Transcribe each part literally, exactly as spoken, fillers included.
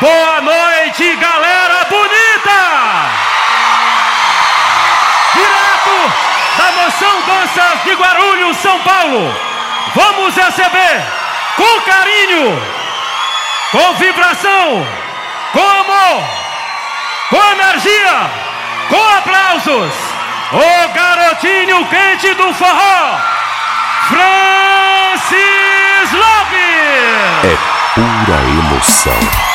Boa noite, galera bonita! Direto da Moção Danças de Guarulhos, São Paulo, vamos receber com carinho, com vibração, com amor, com energia, com aplausos, o garotinho quente do forró, Francis Lopes! É pura emoção.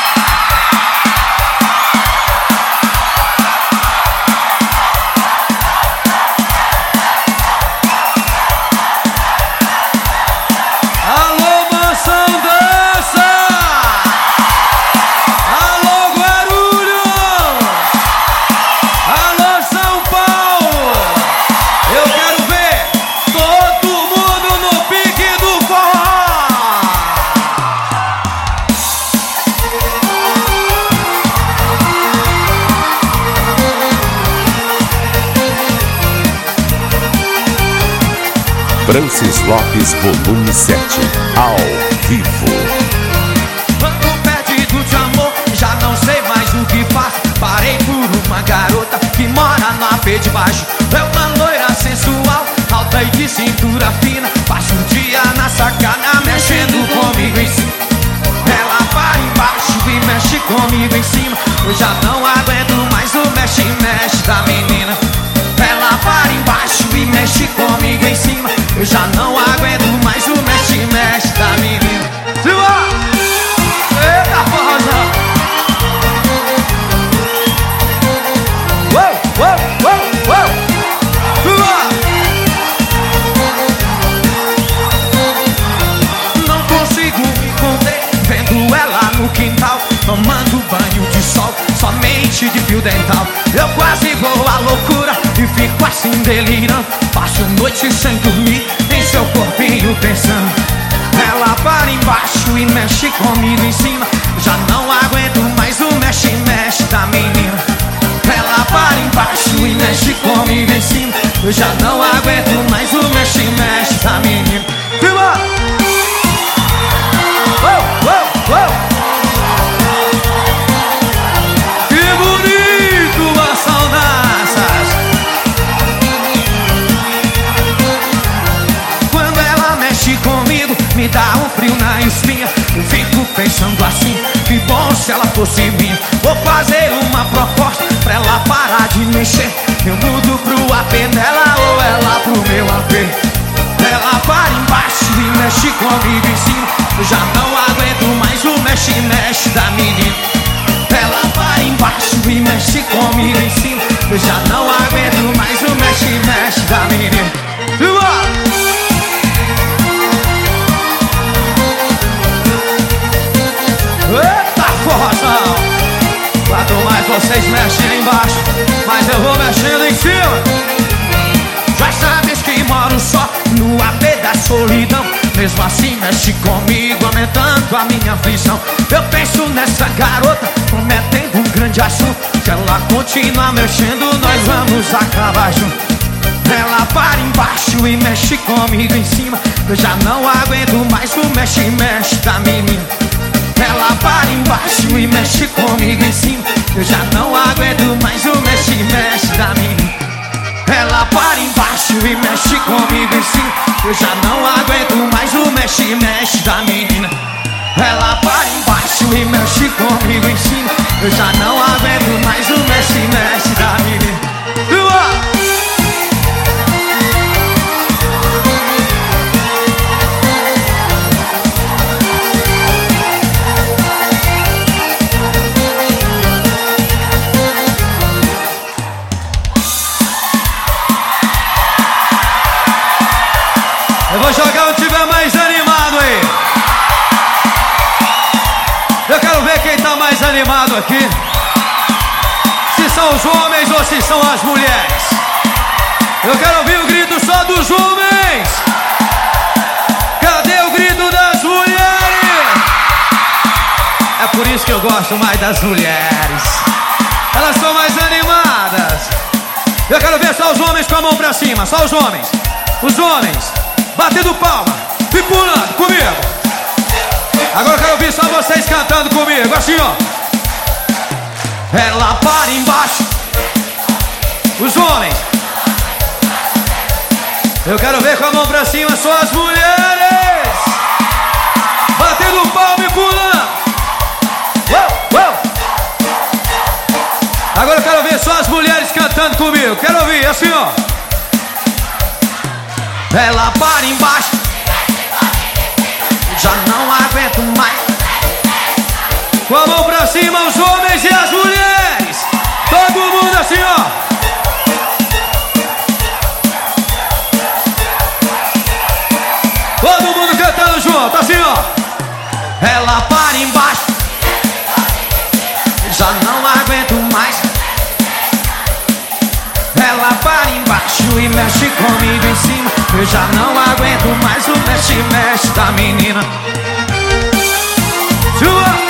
Francis Lopes, volume sete, ao vivo. Ando perdido de amor, já não sei mais o que faço. Parei por uma garota que mora no A P de baixo. É uma loira sensual, alta e de cintura fina. Passa o dia na sacada, mexendo comigo em cima. Ela para embaixo e mexe comigo em cima. Eu já não aguento mais o mexe-mexe da menina. Ela para embaixo e mexe comigo em cima. Eu já não aguento mais o mexe-mexe da menina. Silva! Eita, forrozão! Uou, uou, uou, uou! Silva! Não consigo me conter, vendo ela no quintal, tomando banho de sol, somente de fio dental. Eu quase vou à loucura e fico assim delirando. Passo noite sem dormir em seu corpinho pensando. Ela para embaixo e mexe comigo em cima. Já não aguento mais o mexe-mexe da menina. Ela para embaixo e mexe comigo em cima. Eu já não aguento mais o mexe-mexe da menina. Filma! Uou, uou, uou! Me dá um frio na espinha. Eu fico pensando assim, que bom se ela fosse minha. Vou fazer uma proposta pra ela parar de mexer. Eu mudo pro A P dela ou ela pro meu A P. Ela para embaixo e mexe comigo em cima. Eu já não aguento mais o mexe-mexe da menina. Ela para embaixo e mexe comigo em cima. Eu já não aguento mais o mexe-mexe da menina. Viva! Eita, forrozão! Quanto mais vocês mexem aí embaixo, mais eu vou mexendo em cima. Já sabes que moro só no A P da solidão. Mesmo assim mexe comigo, aumentando a minha aflição. Eu penso nessa garota, prometendo um grande assunto. Se ela continuar mexendo, nós vamos acabar juntos. Ela para embaixo e mexe comigo em cima. Eu já não aguento mais o mexe-mexe da menina. Ela para embaixo e mexe comigo em cima. Eu já não aguento mais o mexe-mexe da menina. Ela para embaixo e mexe comigo em cima. Eu já não aguento mais o mexe-mexe da menina. Ela para embaixo e mexe comigo em cima. Eu já não aguento mais o mexe-mexe da menina. Eu vou jogar o tiver mais animado aí. Eu quero ver quem tá mais animado aqui. Se são os homens ou se são as mulheres. Eu quero ouvir o grito só dos homens. Cadê o grito das mulheres? É por isso que eu gosto mais das mulheres. Elas são mais animadas. Eu quero ver só os homens com a mão pra cima. Só os homens. Os homens batendo palma e pulando comigo. Agora eu quero ouvir só vocês cantando comigo, assim ó. Ela para embaixo. Os homens. Eu quero ver com a mão pra cima só as mulheres. Batendo palma e pulando. Uou, uou. Agora eu quero ver só as mulheres cantando comigo. Quero ouvir assim ó. Ela para embaixo. Já não aguento mais. Com a mão pra cima os homens e as mulheres. Todo mundo assim ó. Todo mundo cantando junto, assim ó. Ela para embaixo. Já não aguento mais. Ela para embaixo e mexe comigo em cima. Eu já não aguento mais o mexe-mexe da menina. Sua.